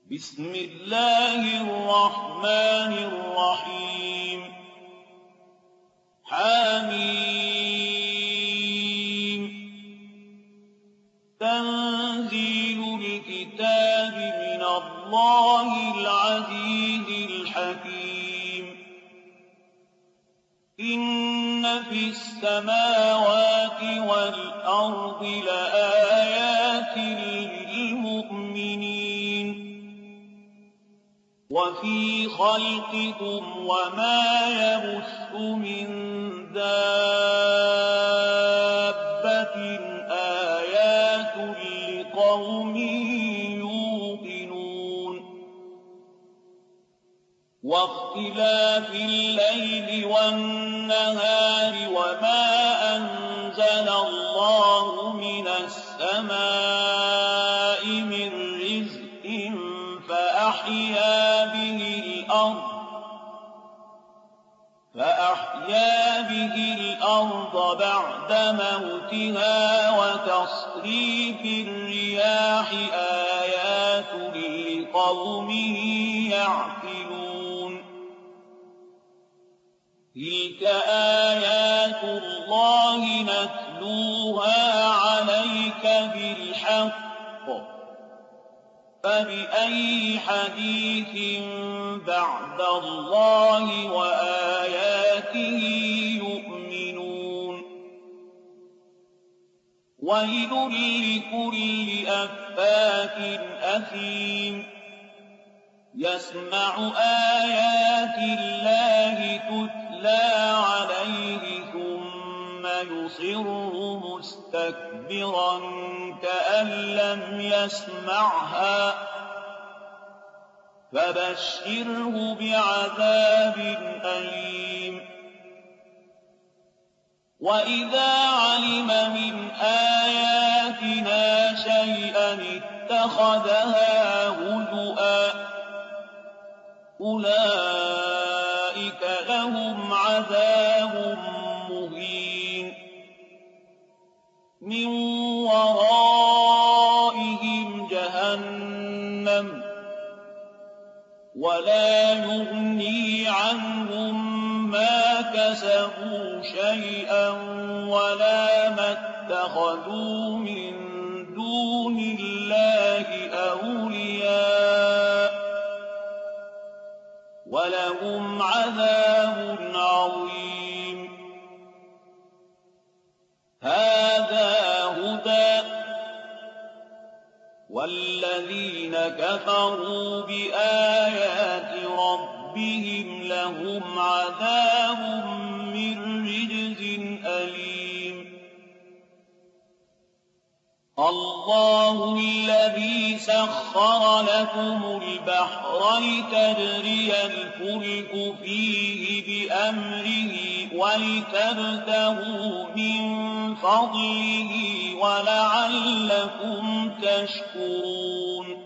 بسم الله الرحمن الرحيم حميم تنزيل الكتاب من الله العزيز الحكيم إن في السماوات والأرض لآيات للمؤمنين وفي خلقكم وما يبث من دابة آيات لقوم يوقنون واختلاف الليل والنهار وما أنزل الله من السماء من رزق فأحيا به الأرض بعد موتها وتصريف الرياح آيات لقوم يعقلون تلك آيات الله نتلوها عليك بالحق فبأي حديث بعد الله وآياته يؤمنون ويل لكل أفاك أثيم يسمع آيات الله تتلى عليه ثم يصر مستكبرا كأن لم يسمعها فبشره بعذاب أليم وإذا علم من آياتنا شيئا اتخذها هزؤا أولئك لهم عذاب مهين من ورائهم جهنم ولا يغني عنهم ما كسبوا شيئا ولا ما اتخذوا من دون الله أولياء ولهم عذاب عظيم هذا هدى والذين كفروا بآيات ربهم لهم عذاب من رجز أليم الله الذي سخر لكم البحر لتجري الفلك فيه بأمره ولتبتغوا من فضله ولعلكم تشكرون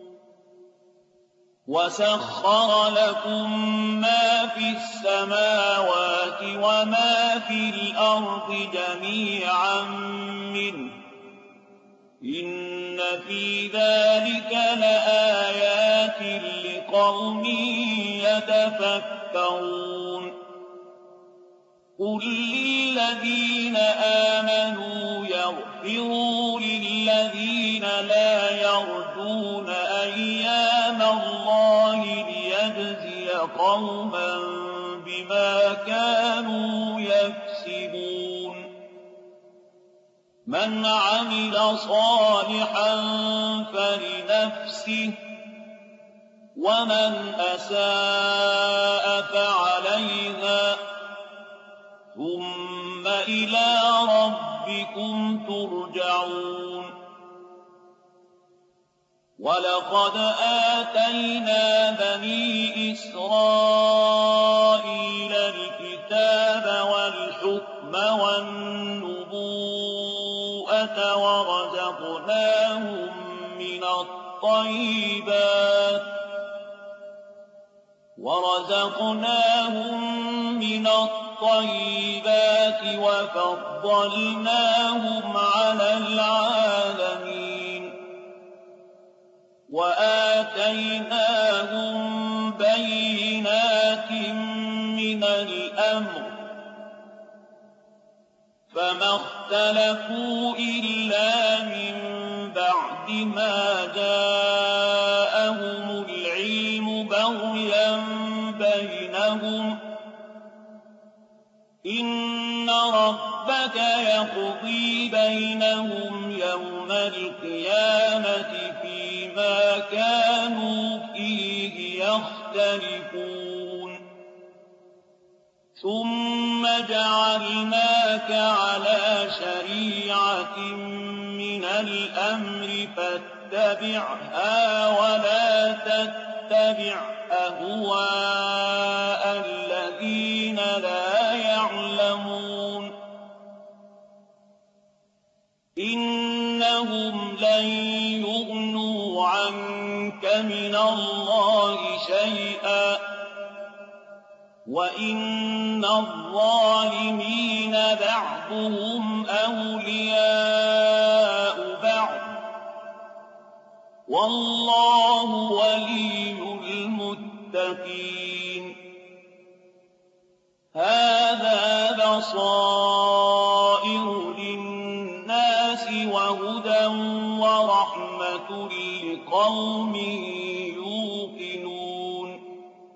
وسخر لكم ما في السماوات وما في الأرض جميعا منه إن في ذلك لآيات لقوم يتفكرون قل للذين آمنوا يغفروا للذين لا يرجون أيام الله ليجزي قوما بما كانوا يكسبون من عمل صالحا فلنفسه ومن أساء فعليها ثم إلى ربكم ترجعون ولقد آتينا بني إسرائيل الكتاب والحكم والنبوءة ورزقناهم من الطيبات وفضلناهم على العالمين وآتيناهم بينات من الأمر فما اختلفوا إلا من بعد ما جاءهم العلم بغيا بينهم إن ربك يقضي بينهم يوم القيامة فيما كانوا فيه يختلفون ثم جعلناك على شريعة من الأمر فاتبعها ولا تتبع أهواء الذين لا يعلمون إنهم لن يغنوا عنك من الله شيئا وإن الظالمين بعضهم أولياء بعض والله ولي المتقين هذا بصائر للناس وهدى ورحمة لقوم يوقنون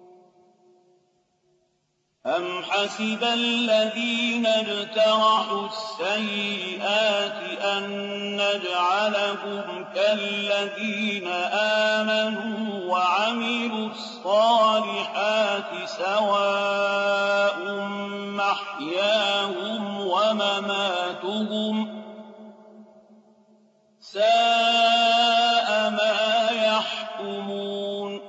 أم حسب الذين اجترحوا السيئات أن نجعلهم كالذين آمنوا وعملوا الصالحات سواء محياهم ومماتهم ساء ما يحكمون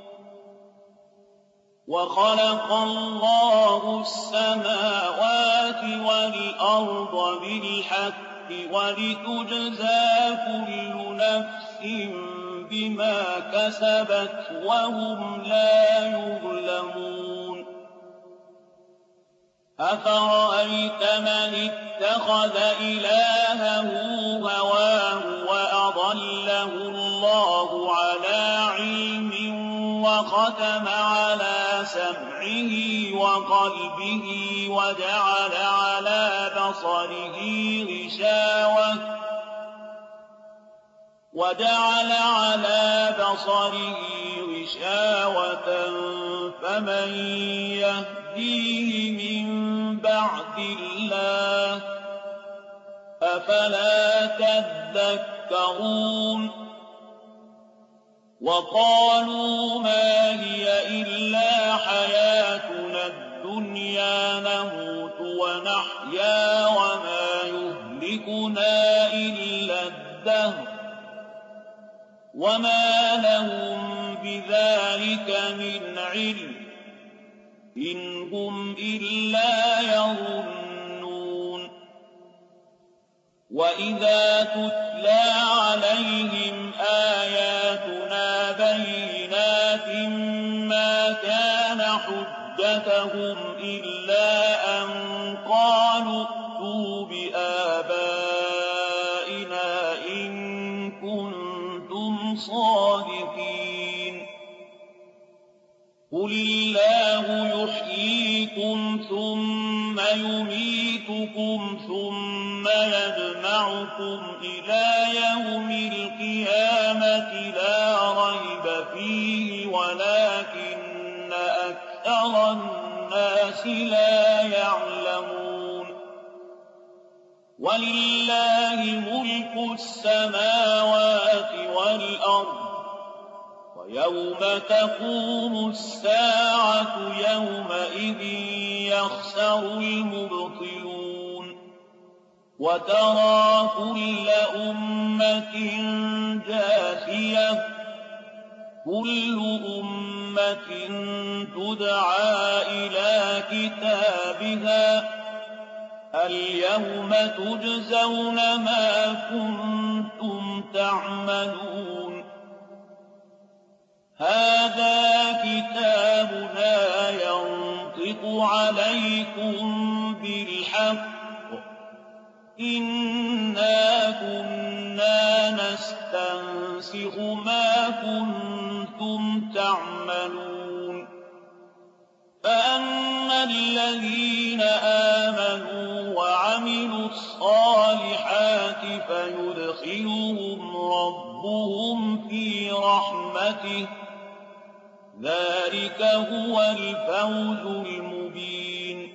وخلق الله السماوات والأرض بالحق ولتجزى كل نفس بما كسبت وهم لا يظلمون أفرأيت من اتخذ إلهه هواه وأضله الله على علم وختم على سمعه وقلبه وجعل على بصره غشاوة فمن يهديه من بعد الله أفلا تذكرون وقالوا ما هي إلا حياتنا الدنيا نموت ونحيا وما يهلكنا إلا الدهر وما لهم بذلك من علم إن هم إلا يظنون وإذا تتلى عليهم آياتنا بينات ما كان حجتهم إلا أن قالوا ائتوا بآبائنا إن كنتم صادقين قل الله يحييكم ثم يميتكم ثم يجمعكم إلى يوم القيامة لا ريب فيه ولكن أكثر الناس لا يعلمون ولله ملك السماوات والأرض ويوم تقوم الساعة يومئذ يخسر المبطلون وترى كل أمة جاثية كل أمة تدعى إلى كتابها اليوم تجزون ما كنتم تعملون هذا كتابنا ينطق عليكم بالحق إنا كنا نستنسخ ما كنتم كنتم تعملون فأما الذين آمنوا وعملوا الصالحات فيدخلهم ربهم في رحمته ذلك هو الفوز المبين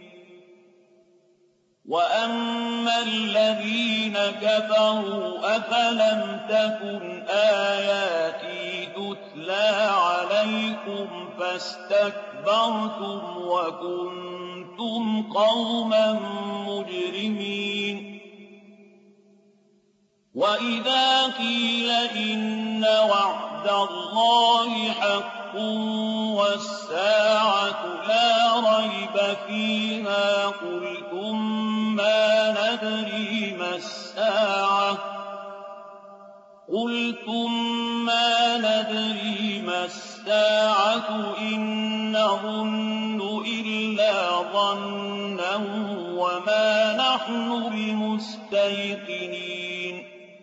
وأما الذين كفروا أفلم تكن آياتي تتلى عليكم فاستكبرتم وكنتم قوما مجرمين وإذا قيل إن وعد الله حق والساعة لا ريب فيها قلتم ما ندري ما الساعة إن نظن إلا ظنا وما نحن بمستيقنين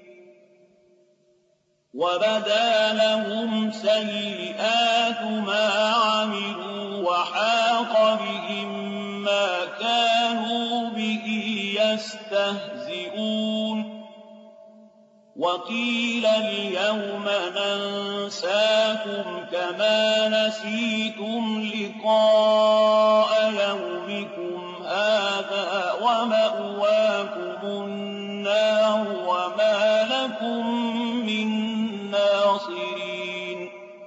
وبدا لهم سيئات ما عملوا وحاق بهم ما كانوا به يستهزئون وقيل اليوم ننساكم كما نسيتم لقاء يومكم هذا ومأواكم النار وما لكم من ناصرين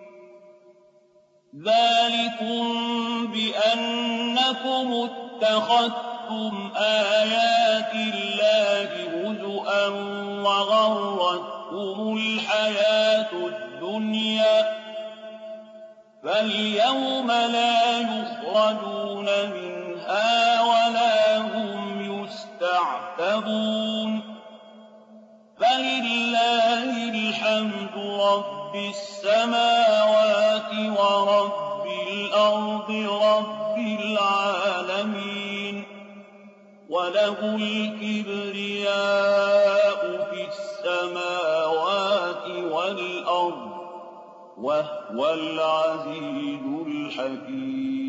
ذلكم بأنكم اتخذتم آيات الله هزؤا وغرتكم الحياة الدنيا فاليوم لا يخرجون منها ولا هم يستعتبون فلله الحمد رب السماوات ورب الأرض رب العالمين وله الكبرياء في السماوات والأرض وهو العزيز الحكيم